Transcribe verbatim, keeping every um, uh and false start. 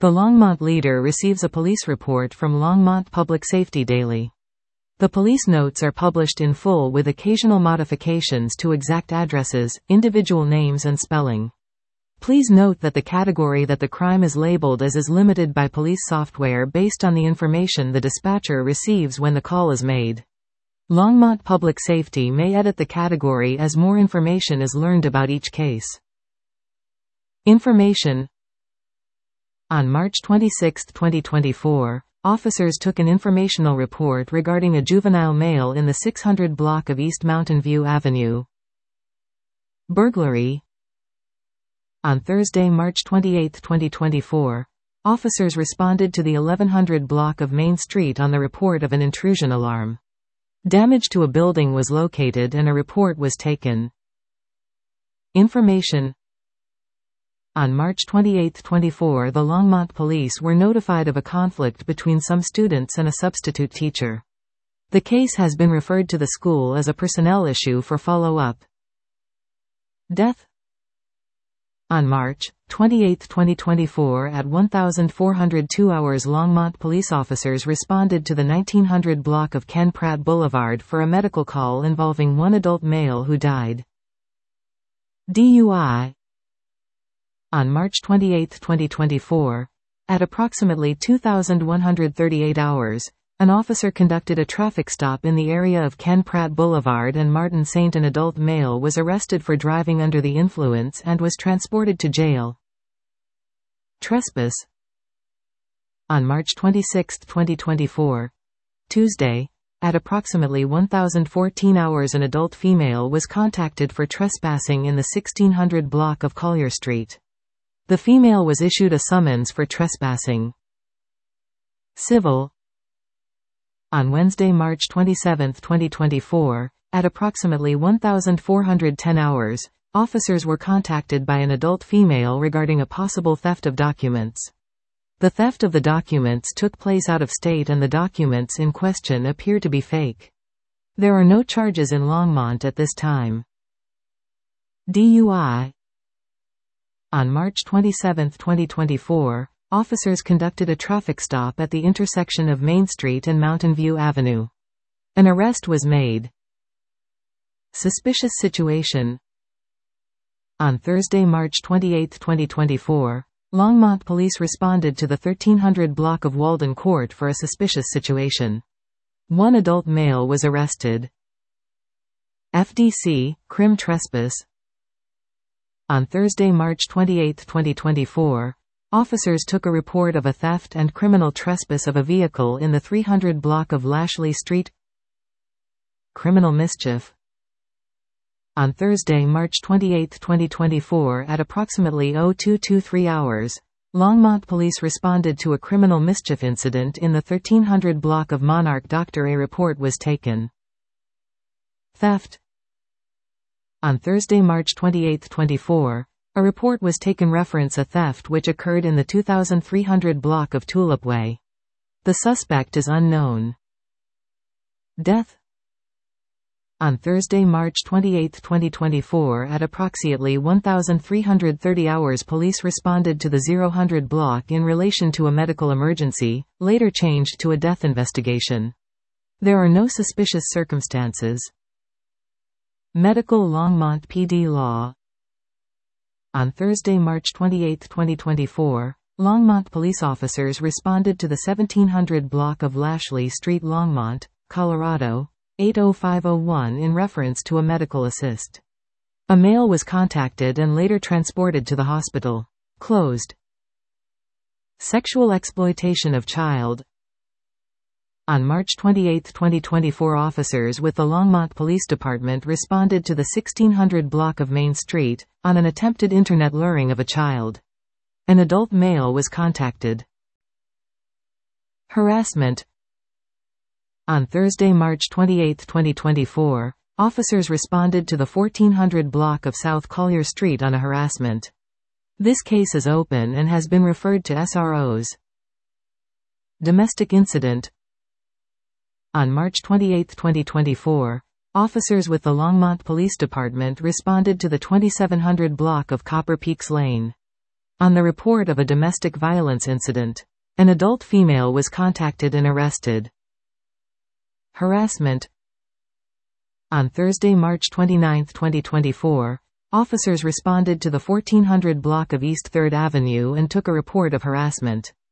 The Longmont Leader receives a police report from Longmont Public Safety Daily. The police notes are published in full with occasional modifications to exact addresses, individual names and spelling. Please note that the category that the crime is labeled as is limited by police software based on the information the dispatcher receives when the call is made. Longmont Public Safety may edit the category as more information is learned about each case. Information. On March twenty-sixth, twenty twenty-four, officers took an informational report regarding a juvenile male in the six hundred block of East Mountain View Avenue. Burglary. On Thursday, March twenty-eighth, twenty twenty-four, officers responded to the eleven hundred block of Main Street on the report of an intrusion alarm. Damage to a building was located and a report was taken. Information. On March twenty-eighth, twenty-four, the Longmont police were notified of a conflict between some students and a substitute teacher. The case has been referred to the school as a personnel issue for follow-up. Death. On March twenty-eighth, twenty twenty-four, at one thousand four hundred two hours, Longmont police officers responded to the nineteen hundred block of Ken Pratt Boulevard for a medical call involving one adult male who died. D U I. On March twenty-eighth, twenty twenty-four, at approximately two thousand one hundred thirty-eight hours, an officer conducted a traffic stop in the area of Ken Pratt Boulevard and Martin Saint. An adult male was arrested for driving under the influence and was transported to jail. Trespass. On March twenty-sixth, twenty twenty-four, Tuesday, at approximately one thousand fourteen hours, an adult female was contacted for trespassing in the sixteen hundred block of Collier Street. The female was issued a summons for trespassing. Civil. On Wednesday, March twenty-seventh, twenty twenty-four, at approximately one thousand four hundred ten hours, officers were contacted by an adult female regarding a possible theft of documents. The theft of the documents took place out of state and the documents in question appear to be fake. There are no charges in Longmont at this time. D U I. On March twenty-seventh, twenty twenty-four, officers conducted a traffic stop at the intersection of Main Street and Mountain View Avenue. An arrest was made. Suspicious situation. On Thursday, March twenty-eighth, twenty twenty-four, Longmont police responded to the thirteen hundred block of Walden Court for a suspicious situation. One adult male was arrested. F D C, Crim Trespass. On Thursday, March twenty-eighth, twenty twenty-four, officers took a report of a theft and criminal trespass of a vehicle in the three hundred block of Lashley Street. Criminal mischief. On Thursday, March twenty-eighth, twenty twenty-four, at approximately oh two twenty-three hours, Longmont police responded to a criminal mischief incident in the thirteen hundred block of Monarch. Doctor A report was taken. Theft. On Thursday, March twenty-eighth, twenty-four, a report was taken reference a theft which occurred in the two thousand three hundred block of Tulip Way. The suspect is unknown. Death. On Thursday, March twenty-eighth, twenty twenty-four, at approximately one thousand three hundred thirty hours, police responded to the zero hundred block in relation to a medical emergency, later changed to a death investigation. There are no suspicious circumstances. Medical Longmont P D Law. On Thursday, March twenty-eighth, twenty twenty-four, Longmont police officers responded to the seventeen hundred block of Lashley Street, Longmont, Colorado, eight oh five oh one in reference to a medical assist. A male was contacted and later transported to the hospital. Closed. Sexual exploitation of child. On March twenty-eighth, twenty twenty-four, officers with the Longmont Police Department responded to the sixteen hundred block of Main Street, on an attempted internet luring of a child. An adult male was contacted. Harassment. On Thursday, March twenty-eighth, twenty twenty-four, officers responded to the fourteen hundred block of South Collier Street on a harassment. This case is open and has been referred to S R Os. Domestic incident. On March twenty-eighth, twenty twenty-four, officers with the Longmont Police Department responded to the twenty-seven hundred block of Copper Peaks Lane. On the report of a domestic violence incident, an adult female was contacted and arrested. Harassment. On Thursday, March twenty-ninth, twenty twenty-four, officers responded to the fourteen hundred block of East third Avenue and took a report of harassment.